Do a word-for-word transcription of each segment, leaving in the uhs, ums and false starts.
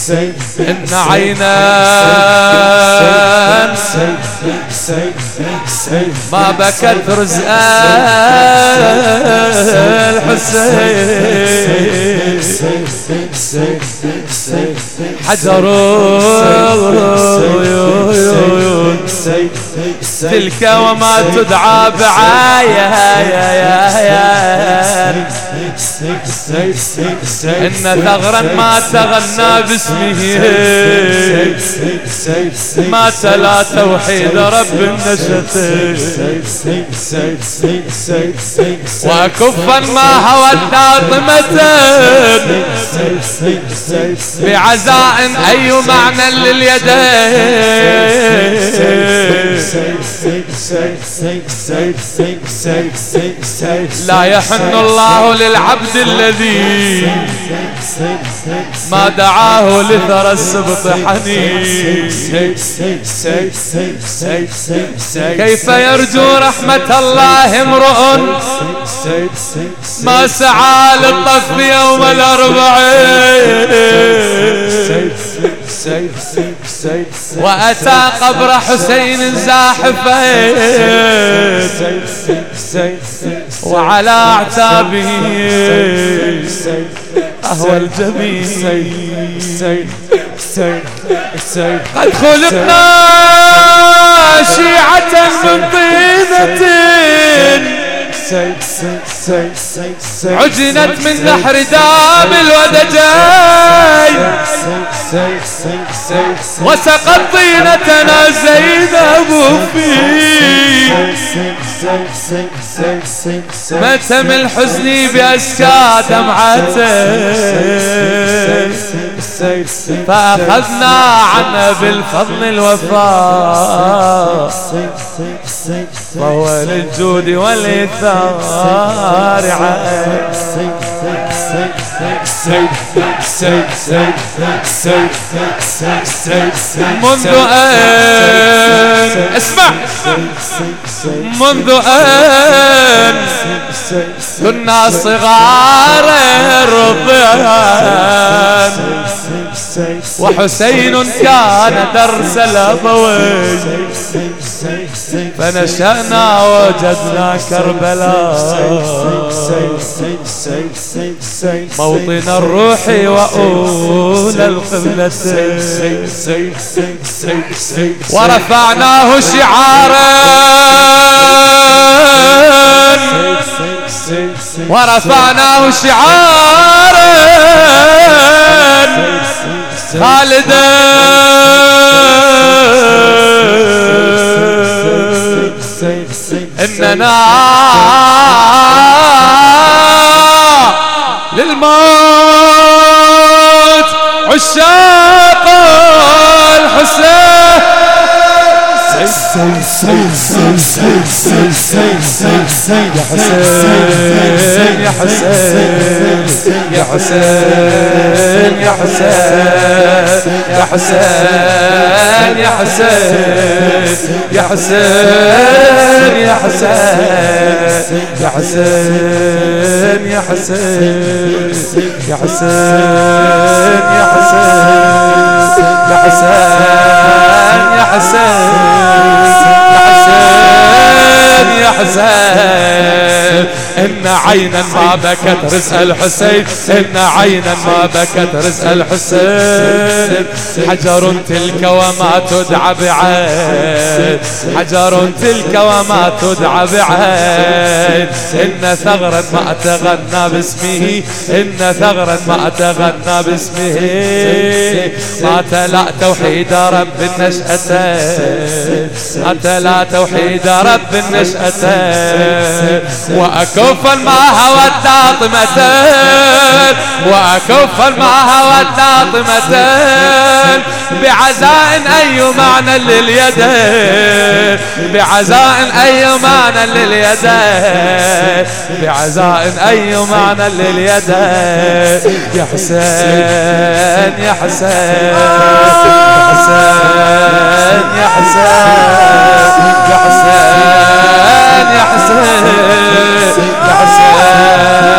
إن عينا ما بكت رزق الحسين حجر تلك وما تدعى بعايا إن ثغرا ما تغنى باسمه ما تلا توحيد رب النشأتين وكفا ما هوت ناطمتين بعزاء أي معنى لليدين لا يحن الله للعبد الذي ما دعاه لثرى السبط حنين كيف يرجو رحمة الله امرؤ ما سعى للطف يوم الأربعين وأتى قبر حسين زاحفين وعلى أعتابه أهوى الجميل قد خلقنا شيعة من طينة عجنت من نحر دام الودجين وسقت طينتنا زينب فيه متم الحزن بأسكى دمعتين فأخذنا عنه بالفضل الوفاء فهو للجود والإثار عين منذ أن اسمع منذ أن كنا صغار الرضيان وحسين كان درس الأبوين فنشأنا وجدنا كربلاء موطن الروح وأولى القبلتين ورفعناه شعارا ورفعناه شعارا خالدا إننا للموت عشاق الحسين يا حسين يا حسين يا حسين يا حسين يا حسين يا حسين يا حسين يا حسين يا حسين يا حسين يا حسين يا حسين يا حسين يا حسين يا حسين إن عينا ما بكت رزق الحسين إن عينا ما بكت رزق الحسين حجر تلك وما تدعى بعين حجر تلك وما تدعى بعين إن ثغرا ما تغنى باسمه إن ثغرا ما تغنى باسمه ما تلا توحيد رب النشأتين ما تلا توحيد رب النشأتين وأكفا ما هوت ناطمتين وأكفا ما هوت ناطمتين بعزاء أي معنى لليدين بعزاء أي معنى لليدين بعزاء أي معنى لليدين يا حسين يا حسين يا حسين يا حسين يا حسين يا حسين يا حسين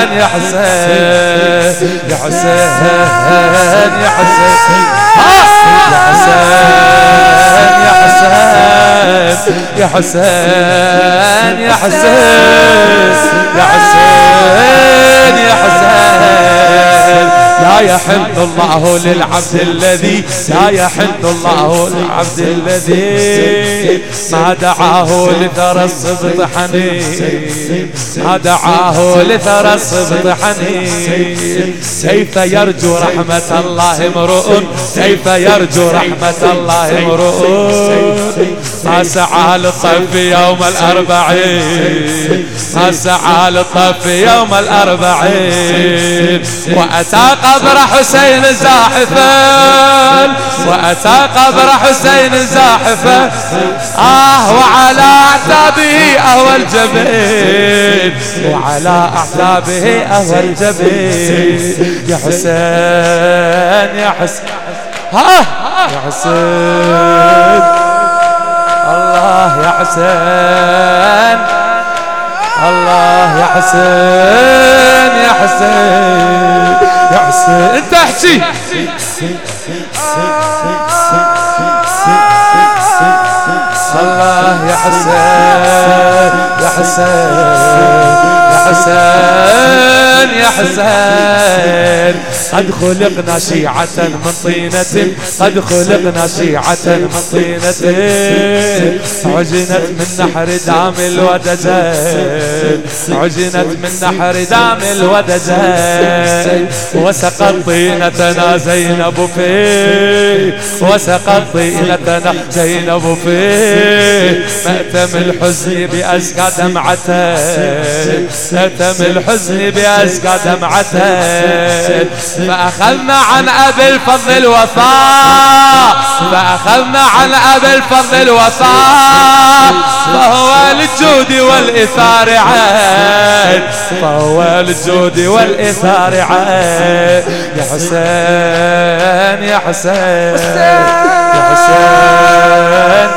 يا حسين يا حسين يا حسين يا حسين يا حسين يا حسين يا حسين يا حسين يا حسين لا يحن الله للعبد الذي لا يحن الله للعبد الذي ما دعاه لثرى الصبط حنين ما دعاه لثرى الصبط حنين كيف يرجو رحمة الله امرؤ كيف يرجو رحمة الله امرؤ ما سعى للطف يوم الأربعين ما سعى للطف يوم الأربعين وأتى قبر حسين زاحفا وأتى قبر حسين زاحفا آه وعلى أعتابه أهوى الجبين وعلى أعتابه أهوى الجبين يا حسين يا حسين ها يا حسين الله يا حسين الله يا حسين يا حسين يا حسين انت احكي الله يا حسين يا حسين يا حسين يا حسين قد خلقنا شيعة من طينة قد خلقنا شيعة من طينة عجنت من نحر دام الودجين عجنت من نحر دام الودجين وسقت طينتنا زينب فيه وسقت طينتنا زينب فيه مأتم الحزن بأزكى دمعتين مأتم الحزن بأزكى دمعتين فأخذنا عن أبي الفضل الوفاء فأخذنا عن أبي الفضل الوفاء فهو للجود والإثار عين فهو للجود والإثار عين يا حسين يا حسين يا حسين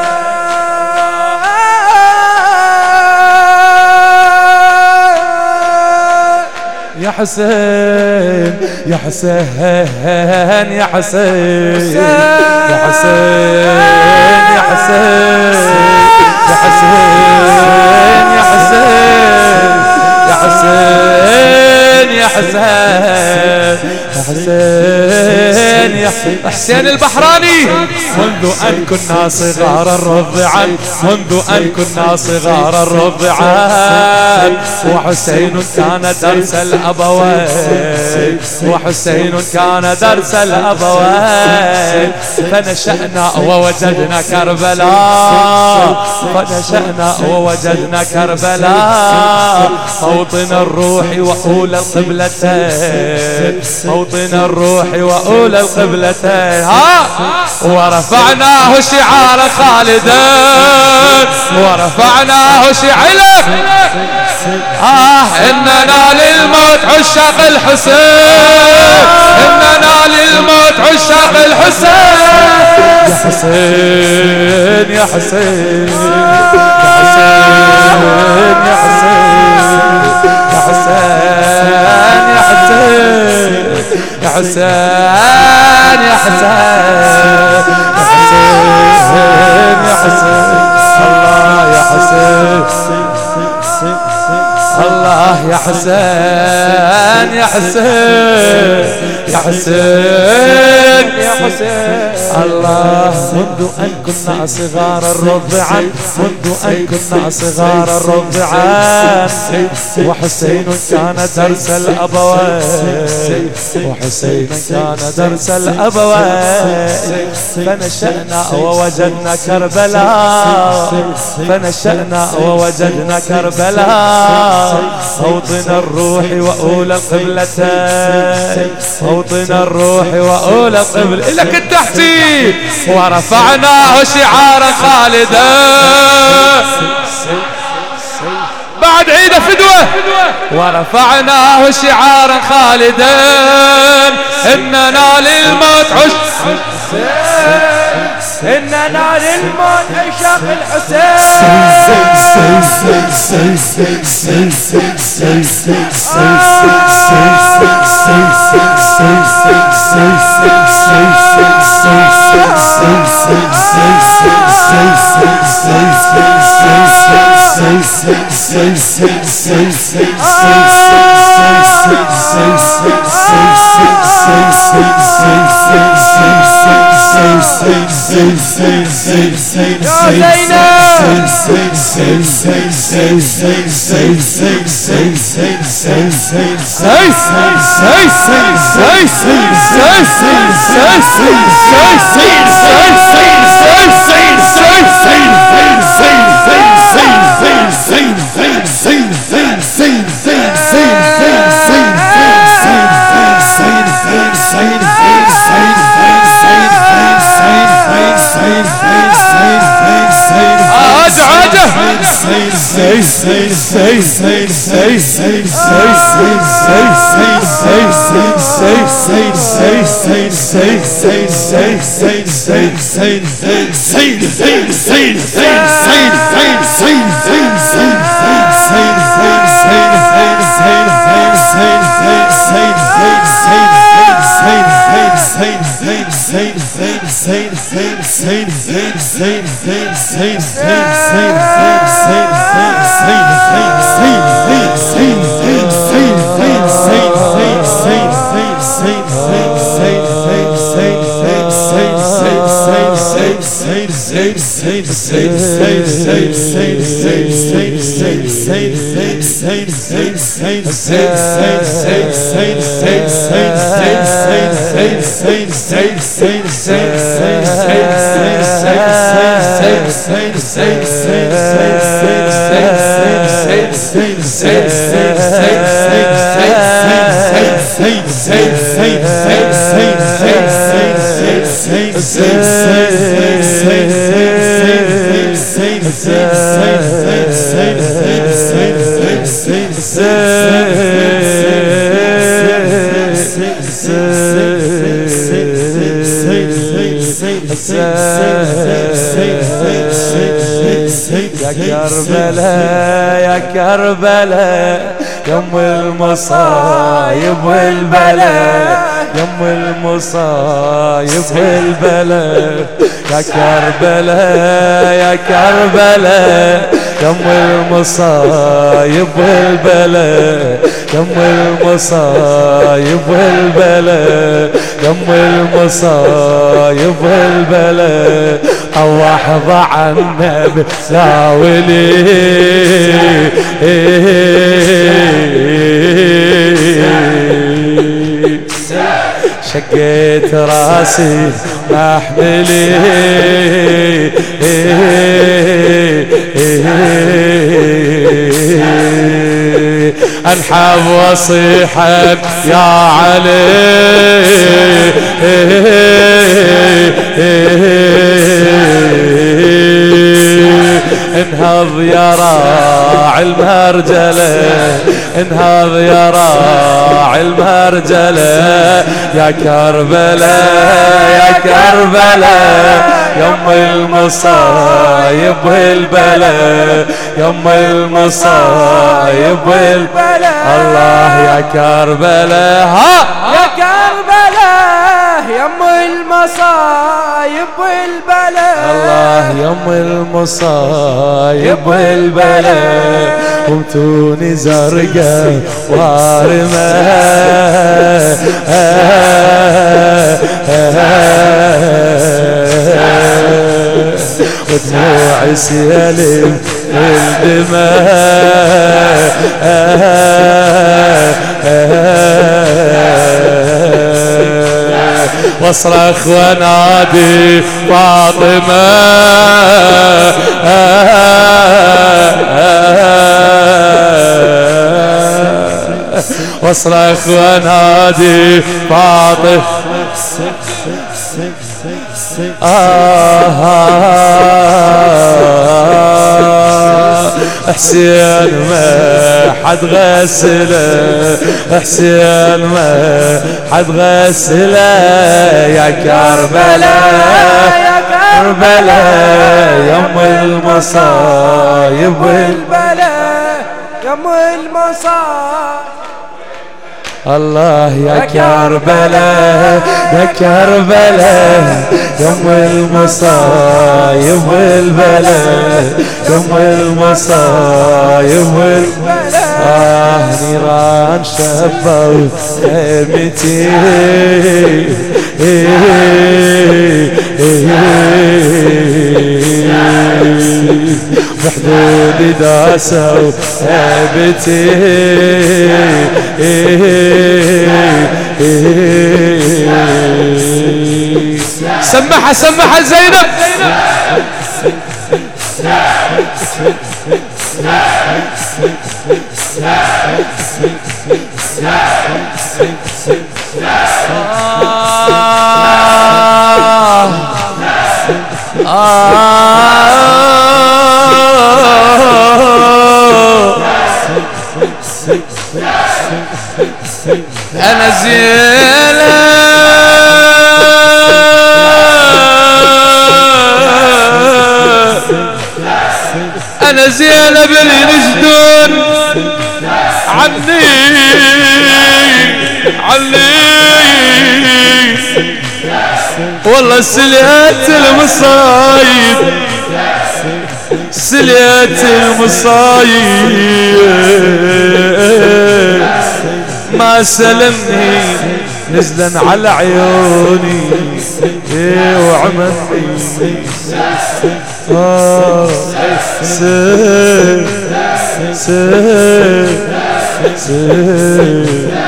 يا حسين يا حسين يا حسين يا حسين يا حسين يا حسين يا حسين يا حسين يا حسين يا حسين يا حسين البحراني منذ أن كنا صغارا رضعا منذ أن كنا صغارا رضعا وحسين كان درس الأبوين وحسين كان درس الأبوين فنشأنا ووجدنا كربلاء فنشأنا ووجدنا كربلاء موطن الروح وأولى القبلتين موطن الروح وأولى القبلتين ها ورفعناه شعار خالدين ورفعناه شعار آه إننا للموت عشاق الحسين إننا للموت عشاق الحسين يا حسين يا حسين يا حسين يا حسين يا حسين يا حسين يا حسين يا حسين يا حسين يا حسين الله يا حسين الله يا حسين يا حسين يا حسين يا حسين الله منذ أن كنا صغارا رضعا منذ أن كنا صغارا رضعا وحسين كان درس الأبوين وحسين كان درس الأبوين فنشأنا ووجدنا كربلاء فنشأنا ووجدنا كربلاء موطن الروح وأولى القبلتين موطن الروح وأولى القبلة لك التحتي ورفعناه شعارا خالدا بعد عيد فدوة ورفعناه شعارا خالدا إننا للموت عش إن نار الموت عشاق الحسين يا كربلاء يا كربلاء يم المصايب والبلاء يم المصايب والبلاء يا كربلاء يا كربلاء يم المصايب والبلاء يم المصايب والبلاء يم المصايب والبلاء أوحظ عنا بساولي شقيت راسي محملي انحب وصيحا يا علي انهض يا راعي المرجله انهض يا راعي المرجله يا كربلاء يا كربلاء يم المصايب والبلاء يم المصايب والبلاء الله يا كربلاء ها يا كربلاء يم المصايب والبلاء الله يم المصايب والبلاء ومتوني زرقاء وارمة ودموع سيالم الدماء واصرخ ونادي فاطمة واصرخ ونادي فاطمة حسين ما حد غسله حسين ما حد غسله يا كربلاء يا كربلاء يم المصايب والبلاء يم المصايب. الله يا كربلاء يا كربلاء يم المصايب والبلاء يم المصايب والبلاء. آه نيران شبوا خيمتي بحدود داسوا هيبتي سمحها سمحها زينب. أنا زينب أنا زينب اللي نجدون عني عني والله سليت المصايب سليت المصايب ما سلمني نزلا على عيوني ايه وعملني آه سير سير سير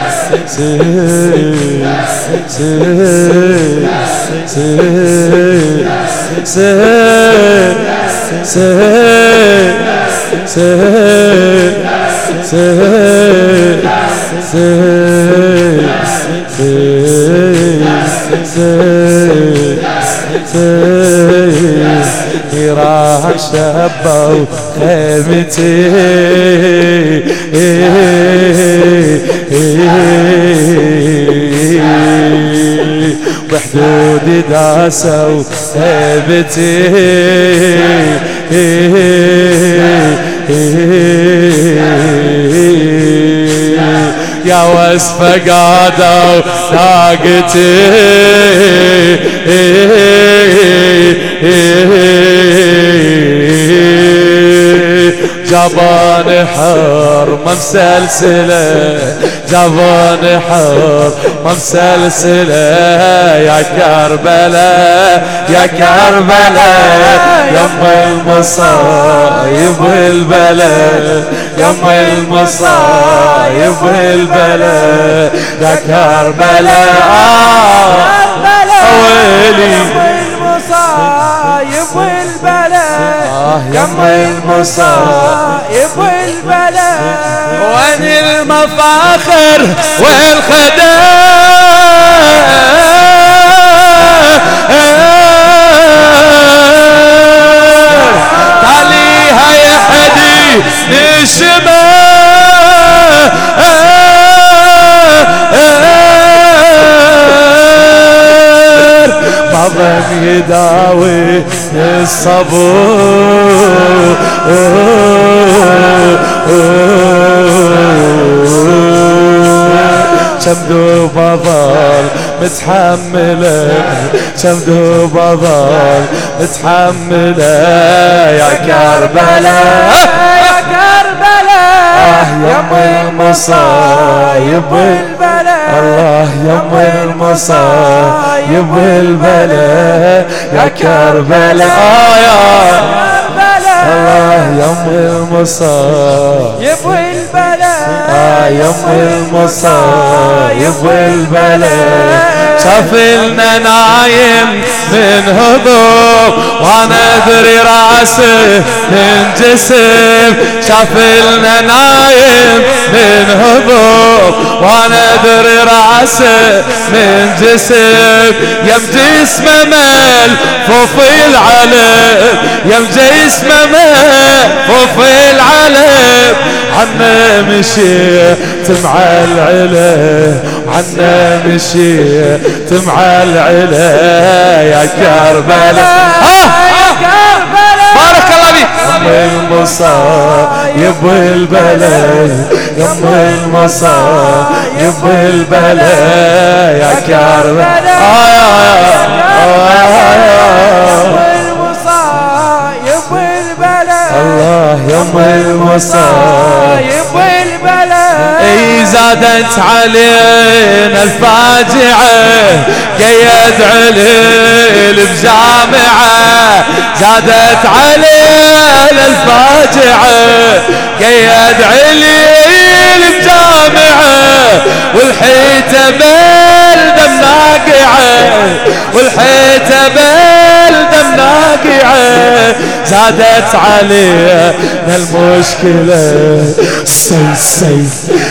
سير سير سير سير سير سير سير سير سير نيران شبوا خيمتي بحدودي داسوا هيبتي يا وصفة قادوا ناقتي جبان حر مسلسلة جبان حر مسلسلة يا كربلاء يا كربلاء يم المصايب والبلاء يم المصايب والبلاء يا كربلاء ويلي المصايب والبلاء يم المصايب والبلاء. وين المفاخر والخدار عليها يا حدي الشمال بعضهم يداوي الصبور كم دوبة ظل متحملة كم دوبة ظل متحملة يا كربلاء يا كربلاء يم المصايب والبلاء الله يم المصايب والبلاء يا كربلاء يا الله يم المصايب والبلاء يم المصايب والبلاء. شاف لنا نايم من هضوب وانا ادري راسه من جسم شاف لنا نايم من هضوب وانا ادري راسه من جسم يم جسمه مال فوفي العلم يم جسمه مال فوفي العلم عنا مشيت مع العلا عنا مشيت مع العلا يا يا كربلاء. بارك الله فيك. يم المصايب والبلاء يم المصايب والبلاء يا كربلاء. الله يم المصايب والبلاء. اي زادت علينا الفاجعة قيد عليل بجامعة. زادت علينا الفاجعة قيد عليل بجامعة. والحيتة بالدم ناقعة والحيتة بالدم ناقعة. زادت علينا المشكلة. سيف سيف